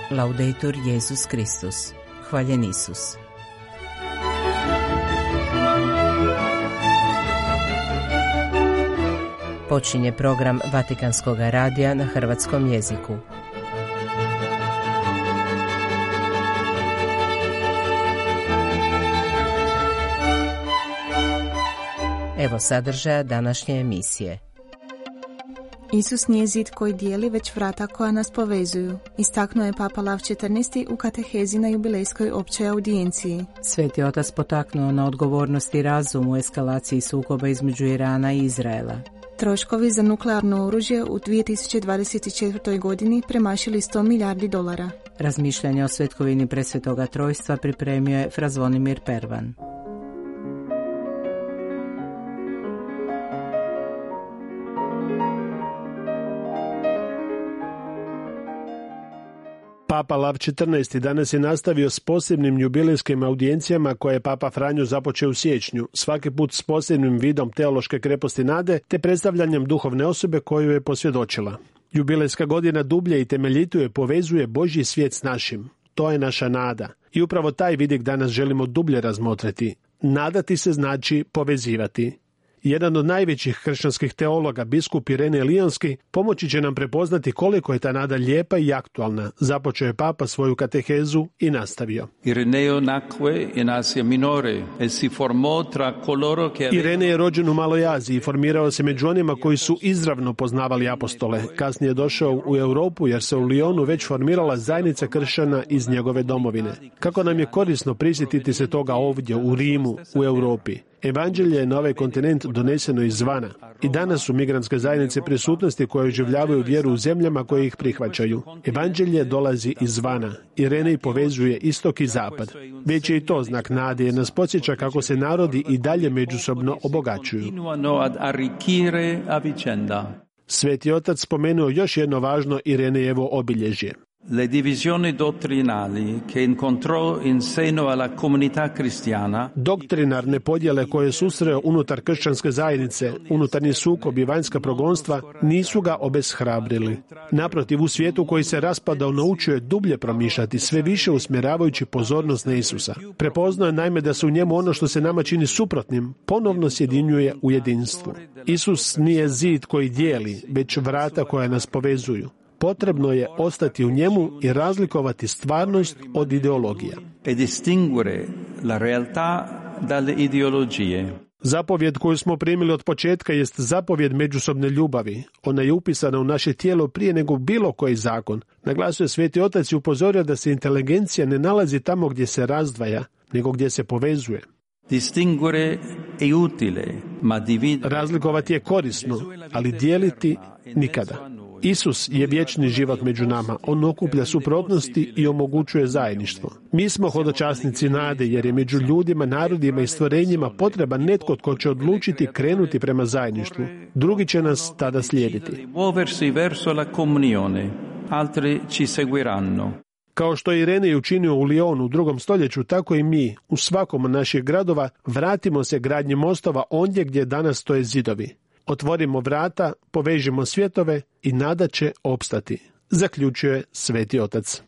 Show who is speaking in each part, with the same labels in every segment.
Speaker 1: Laudetur Jesus Kristus. Hvaljen Isus. Počinje program Vatikanskog radija na hrvatskom jeziku. Evo sadržaja današnje emisije.
Speaker 2: Isus nije zid koji dijeli, već vrata koja nas povezuju, istaknuo je Papa Lav XIV u katehezi na jubilejskoj općoj audijenciji.
Speaker 1: Sveti otac potaknuo na odgovornost i razum u eskalaciji sukoba između Irana i Izraela.
Speaker 2: Troškovi za nuklearno oružje u 2024. godini premašili $100 milijardi.
Speaker 1: Razmišljanje o svetkovini Presvetoga Trojstva pripremio je Fra Zvonimir Pervan.
Speaker 3: Papa Lav XIV danas je nastavio s posebnim jubilejskim audijencijama koje je Papa Franjo započeo u siječnju, svaki put s posebnim vidom teološke kreposti nade te predstavljanjem duhovne osobe koju je posvjedočila. Jubilejska godina dublje i temeljitije povezuje Božji svijet s našim. To je naša nada. I upravo taj vidik danas želimo dublje razmotriti. Nadati se znači povezivati. Jedan od najvećih kršćanskih teologa, biskup Irenej Lionski, pomoći će nam prepoznati koliko je ta nada lijepa i aktualna. Započeo je Papa svoju katehezu i nastavio. Irenej je rođen u Maloj Aziji i formirao se među onima koji su izravno poznavali apostole. Kasnije je došao u Europu jer se u Lyonu već formirala zajednica kršćana iz njegove domovine. Kako nam je korisno prisjetiti se toga ovdje u Rimu, u Europi. Evanđelje je na ovaj kontinent doneseno izvana i danas su migrantske zajednice prisutnosti koje oživljavaju vjeru u zemljama koje ih prihvaćaju. Evanđelje dolazi izvana. Irenej povezuje istok i zapad. Već je i to znak nade jer nas podsjeća kako se narodi i dalje međusobno obogaćuju. Sveti otac spomenuo još jedno važno Irenejevo obilježje.
Speaker 4: Le divisioni dottrinali che incontrò in seno alla comunità cristiana.
Speaker 3: Doktrinarne podjele koje susreo unutar kršćanske zajednice, unutarnji sukob i vanjska progonstva nisu ga obeshrabrili. Naprotiv, u svijetu koji se raspadao naučio je dublje promišljati, sve više usmjeravajući pozornost na Isusa. Prepoznao je naime da se u njemu ono što se nama čini suprotnim ponovno sjedinjuje u jedinstvu. Isus nije zid koji dijeli, već vrata koja nas povezuju. Potrebno je ostati u njemu i razlikovati stvarnost od ideologija.
Speaker 4: E distinguere la realtà dalle ideologie.
Speaker 3: Zapovjed koju smo primili od početka jest zapovjed međusobne ljubavi. Ona je upisana u naše tijelo prije nego bilo koji zakon. Naglasio je Sveti Otac i upozorio da se inteligencija ne nalazi tamo gdje se razdvaja, nego gdje se povezuje.
Speaker 4: Distinguere è utile, ma dividere.
Speaker 3: Razlikovati je korisno, ali dijeliti nikada. Isus je vječni život među nama. On okuplja suprotnosti i omogućuje zajedništvo. Mi smo hodočasnici nade jer je među ljudima, narodima i stvorenjima potreban netko tko će odlučiti krenuti prema zajedništvu. Drugi će nas tada slijediti. Kao što je Irenej učinio u Lyonu u 2. stoljeću, tako i mi u svakom od naših gradova vratimo se gradnji mostova ondje gdje danas stoje zidovi. Otvorimo vrata, povežimo svjetove i nada će opstati, zaključuje Sveti Otac.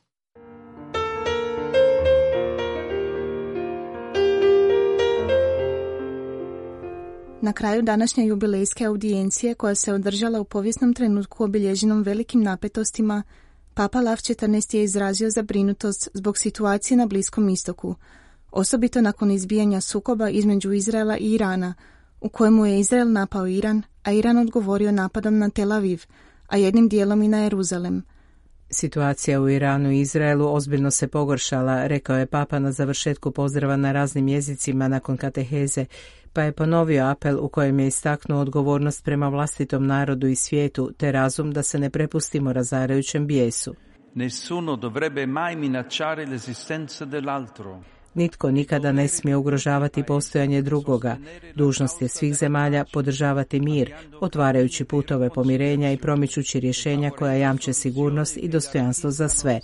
Speaker 2: Na kraju današnje jubilejske audijencije, koja se održala u povijesnom trenutku obilježenom velikim napetostima, Papa Lav XIV je izrazio zabrinutost zbog situacije na Bliskom istoku, osobito nakon izbijanja sukoba između Izraela i Irana, u kojemu je Izrael napao Iran, a Iran odgovorio napadom na Tel Aviv, a jednim dijelom i na Jeruzalem.
Speaker 1: Situacija u Iranu i Izraelu ozbiljno se pogoršala, rekao je Papa na završetku pozdrava na raznim jezicima nakon kateheze, pa je ponovio apel u kojem je istaknuo odgovornost prema vlastitom narodu i svijetu, te razum da se ne prepustimo razarajućem bijesu.
Speaker 4: Nessuno dovrebbe mai minacciare l'esistenza dell'altro.
Speaker 1: Nitko nikada ne smije ugrožavati postojanje drugoga. Dužnost je svih zemalja podržavati mir, otvarajući putove pomirenja i promičući rješenja koja jamče sigurnost i dostojanstvo za sve.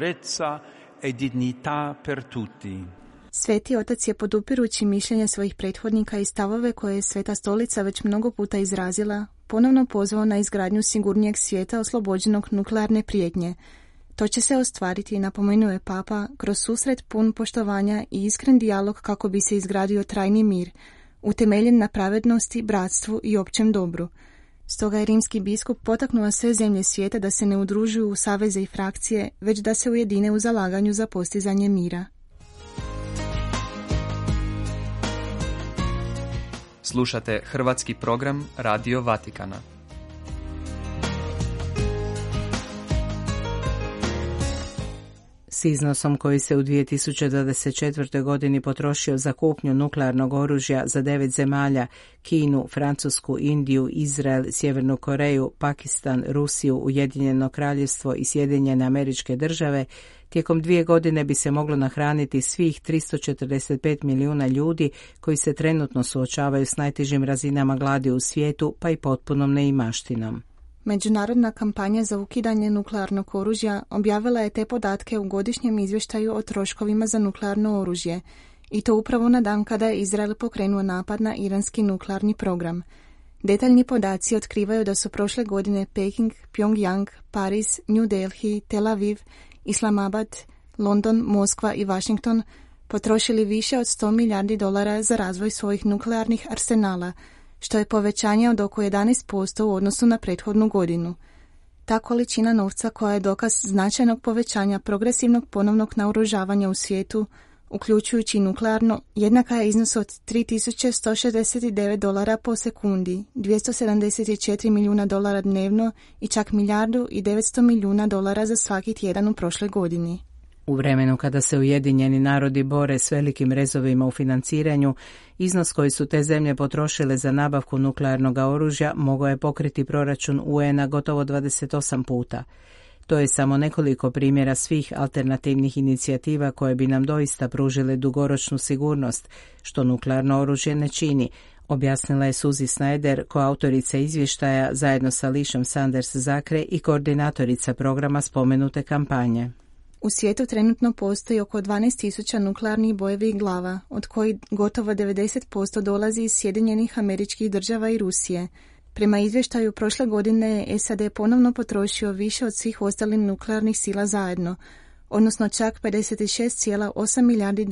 Speaker 2: Sveti Otac je, podupirući mišljenje svojih prethodnika i stavove koje je Sveta Stolica već mnogo puta izrazila, ponovno pozvao na izgradnju sigurnijeg svijeta oslobođenog nuklearne prijetnje, To će se ostvariti, napomenuo je Papa, kroz susret pun poštovanja i iskren dijalog kako bi se izgradio trajni mir, utemeljen na pravednosti, bratstvu i općem dobru. Stoga je rimski biskup potaknuo sve zemlje svijeta da se ne udružuju u saveze i frakcije, već da se ujedine u zalaganju za postizanje mira.
Speaker 5: Slušate hrvatski program Radio Vatikana.
Speaker 1: S iznosom koji se u 2024. godini potrošio za kupnju nuklearnog oružja za 9 zemalja, Kinu, Francusku, Indiju, Izrael, Sjevernu Koreju, Pakistan, Rusiju, Ujedinjeno Kraljevstvo i Sjedinjene Američke Države, tijekom 2 godine bi se moglo nahraniti svih 345 milijuna ljudi koji se trenutno suočavaju s najtežim razinama gladi u svijetu, pa i potpunom neimaštinom.
Speaker 2: Međunarodna kampanja za ukidanje nuklearnog oružja objavila je te podatke u godišnjem izvještaju o troškovima za nuklearno oružje, i to upravo na dan kada je Izrael pokrenuo napad na iranski nuklearni program. Detaljni podaci otkrivaju da su prošle godine Peking, Pyongyang, Pariz, New Delhi, Tel Aviv, Islamabad, London, Moskva i Washington potrošili više od $100 milijardi za razvoj svojih nuklearnih arsenala, što je povećanje od oko 11% u odnosu na prethodnu godinu. Ta količina novca, koja je dokaz značajnog povećanja progresivnog ponovnog naoružavanja u svijetu, uključujući nuklearno, jednaka je iznosu od $3.169 po sekundi, $274 milijuna dnevno i čak $1.9 milijuna za svaki tjedan u prošloj godini.
Speaker 1: U vremenu kada se Ujedinjeni narodi bore s velikim rezovima u financiranju, iznos koji su te zemlje potrošile za nabavku nuklearnog oružja mogao je pokriti proračun UN-a gotovo 28 puta. To je samo nekoliko primjera svih alternativnih inicijativa koje bi nam doista pružile dugoročnu sigurnost, što nuklearno oružje ne čini, objasnila je Suzy Snyder, koautorica izvještaja zajedno sa Lishom Sanders Zakre i koordinatorica programa spomenute kampanje.
Speaker 2: U svijetu trenutno postoji oko 12.000 nuklearnih bojevih glava, od kojih gotovo 90% dolazi iz Sjedinjenih Američkih Država i Rusije. Prema izvještaju, prošle godine je SAD ponovno potrošio više od svih ostalih nuklearnih sila zajedno, odnosno čak $56,8 milijardi.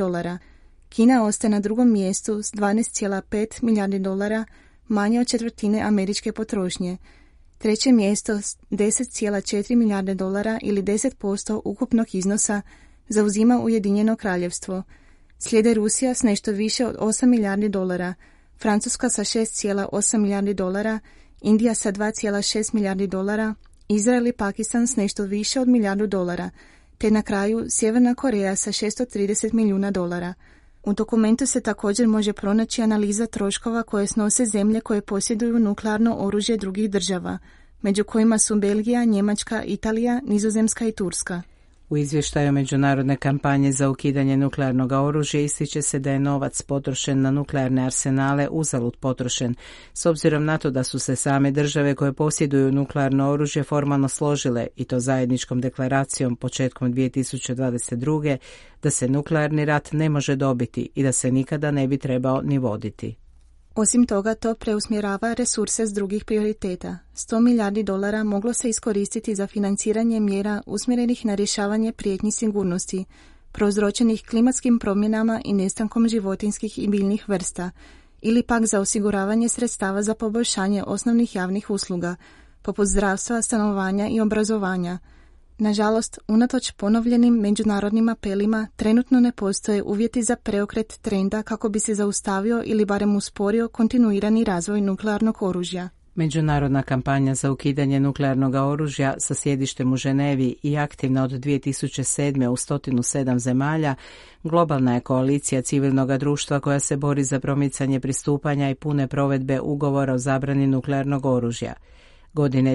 Speaker 2: Kina ostaje na drugom mjestu s $12,5 milijardi, manje od četvrtine američke potrošnje. Treće mjesto s $10,4 milijarde ili 10% ukupnog iznosa zauzima Ujedinjeno Kraljevstvo. Slijede Rusija s nešto više od $8 milijardi, Francuska sa $6,8 milijardi, Indija sa $2,6 milijardi, Izrael i Pakistan s nešto više od $1 milijardu, te na kraju Sjeverna Koreja sa $630 milijuna. U dokumentu se također može pronaći analiza troškova koje snose zemlje koje posjeduju nuklearno oružje drugih država, među kojima su Belgija, Njemačka, Italija, Nizozemska i Turska.
Speaker 1: U izvještaju međunarodne kampanje za ukidanje nuklearnog oružja ističe se da je novac potrošen na nuklearne arsenale uzalud potrošen, s obzirom na to da su se same države koje posjeduju nuklearno oružje formalno složile, i to zajedničkom deklaracijom početkom 2022. da se nuklearni rat ne može dobiti i da se nikada ne bi trebao ni voditi.
Speaker 2: Osim toga, to preusmjerava resurse s drugih prioriteta. $100 milijardi moglo se iskoristiti za financiranje mjera usmjerenih na rješavanje prijetnji sigurnosti, prouzročenih klimatskim promjenama i nestankom životinjskih i biljnih vrsta, ili pak za osiguravanje sredstava za poboljšanje osnovnih javnih usluga, poput zdravstva, stanovanja i obrazovanja. Nažalost, unatoč ponovljenim međunarodnim apelima, trenutno ne postoje uvjeti za preokret trenda kako bi se zaustavio ili barem usporio kontinuirani razvoj nuklearnog oružja.
Speaker 1: Međunarodna kampanja za ukidanje nuklearnog oružja sa sjedištem u Ženevi i aktivna od 2007. u 107 zemalja, globalna je koalicija civilnog društva koja se bori za promicanje pristupanja i pune provedbe ugovora o zabrani nuklearnog oružja. Godine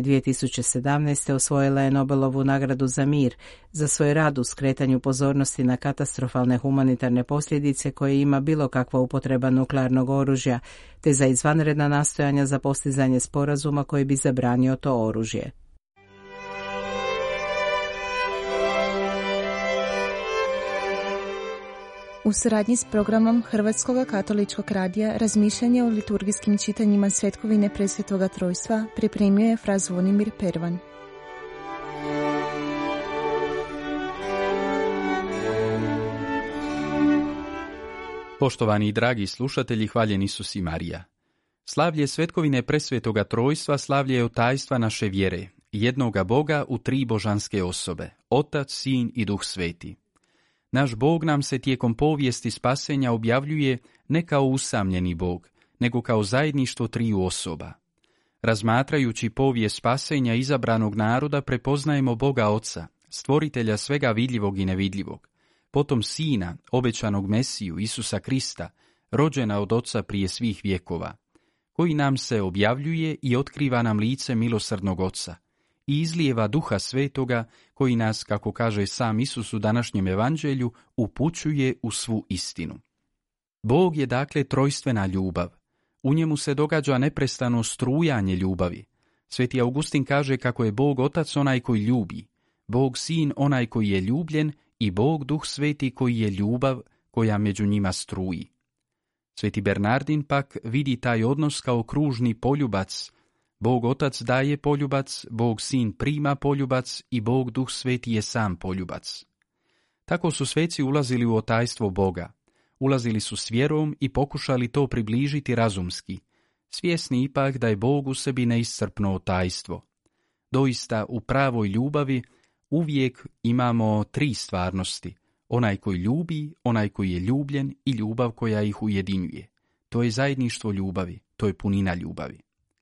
Speaker 1: 2017. osvojila je Nobelovu nagradu za mir za svoj rad u skretanju pozornosti na katastrofalne humanitarne posljedice koje ima bilo kakva upotreba nuklearnog oružja, te za izvanredna nastojanja za postizanje sporazuma koji bi zabranio to oružje.
Speaker 2: U suradnji s programom Hrvatskog katoličkog radija razmišljanje o liturgijskim čitanjima svetkovine Presvetoga Trojstva pripremio je fra Zvonimir Pervan.
Speaker 6: Poštovani i dragi slušatelji, hvaljen Isus i Marija. Slavlje svetkovine presvetoga trojstva slavlje je tajstva naše vjere, jednoga Boga u tri božanske osobe, Otac, Sin i Duh Sveti. Naš Bog nam se tijekom povijesti spasenja objavljuje ne kao usamljeni Bog, nego kao zajedništvo triju osoba. Razmatrajući povijest spasenja izabranog naroda prepoznajemo Boga Oca, stvoritelja svega vidljivog i nevidljivog, potom Sina, obećanog Mesiju, Isusa Krista, rođena od Oca prije svih vjekova, koji nam se objavljuje i otkriva nam lice milosrdnog Oca i izlijeva Duha Svetoga, koji nas, kako kaže sam Isus u današnjem evanđelju, upućuje u svu istinu. Bog je dakle trojstvena ljubav. U njemu se događa neprestano strujanje ljubavi. Sveti Augustin kaže kako je Bog Otac onaj koji ljubi, Bog Sin onaj koji je ljubljen i Bog Duh Sveti koji je ljubav koja među njima struji. Sveti Bernardin pak vidi taj odnos kao kružni poljubac. Bog Otac daje poljubac, Bog Sin prima poljubac i Bog Duh Sveti je sam poljubac. Tako su sveci ulazili u otajstvo Boga. Ulazili su s vjerom i pokušali to približiti razumski, svjesni ipak da je Bog u sebi neiscrpno otajstvo. Doista u pravoj ljubavi uvijek imamo tri stvarnosti, onaj koji ljubi, onaj koji je ljubljen i ljubav koja ih ujedinjuje. To je zajedništvo ljubavi, to je punina ljubavi.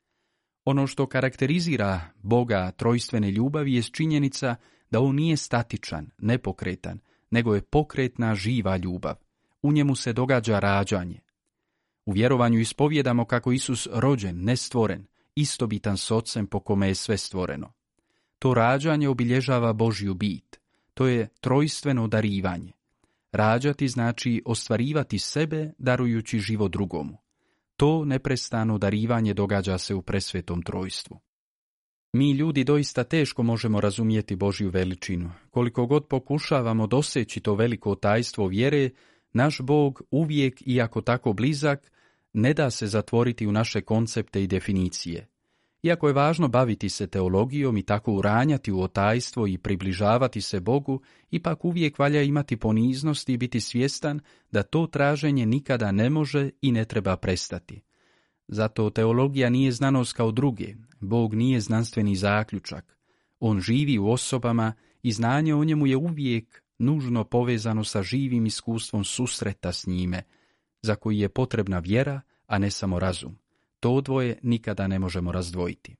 Speaker 6: Ono što karakterizira Boga trojstvene ljubavi je činjenica da on nije statičan, nepokretan, nego je pokretna, živa ljubav. U njemu se događa rađanje. U vjerovanju ispovjedamo kako Isus rođen, nestvoren, istobitan s Ocem po kome je sve stvoreno. To rađanje obilježava Božju bit. To je trojstveno darivanje. Rađati znači ostvarivati sebe darujući život drugomu. To neprestano darivanje događa se u presvetom trojstvu. Mi ljudi doista teško možemo razumjeti Božju veličinu. Koliko god pokušavamo doseći to veliko tajstvo vjere, naš Bog uvijek, iako tako blizak, ne da se zatvoriti u naše koncepte i definicije. Iako je važno baviti se teologijom i tako uranjati u otajstvo i približavati se Bogu, ipak uvijek valja imati poniznost i biti svjestan da to traženje nikada ne može i ne treba prestati. Zato teologija nije znanost kao druge, Bog nije znanstveni zaključak. On živi u osobama i znanje o njemu je uvijek nužno povezano sa živim iskustvom susreta s njime, za koji je potrebna vjera, a ne samo razum. To dvoje nikada ne možemo razdvojiti.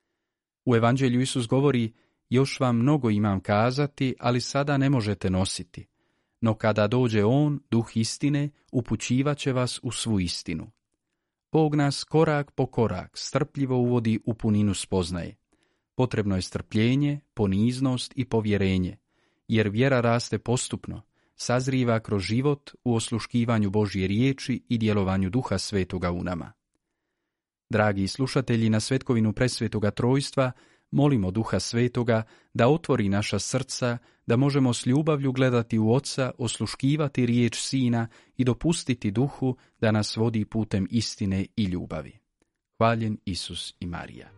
Speaker 6: U evanđelju Isus govori: još vam mnogo imam kazati, ali sada ne možete nositi. No kada dođe On, Duh istine, upućivat će vas u svu istinu. Bog nas korak po korak strpljivo uvodi u puninu spoznaje. Potrebno je strpljenje, poniznost i povjerenje, jer vjera raste postupno, sazriva kroz život u osluškivanju Božje riječi i djelovanju Duha Svetoga u nama. Dragi slušatelji, na svetkovinu presvetoga trojstva molimo Duha Svetoga da otvori naša srca, da možemo s ljubavlju gledati u Oca, osluškivati riječ Sina i dopustiti Duhu da nas vodi putem istine i ljubavi. Hvaljen Isus i Marija.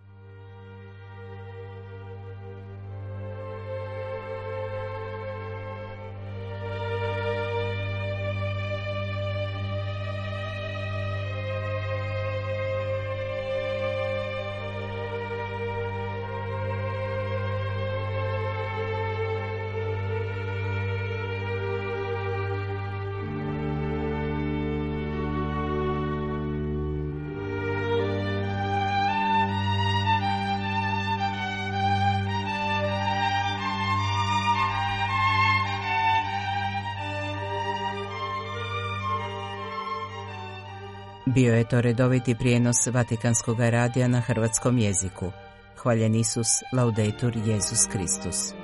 Speaker 1: Bio je to redoviti prijenos Vatikanskog radija na hrvatskom jeziku. Hvaljen Isus, laudetur Jesus Kristus.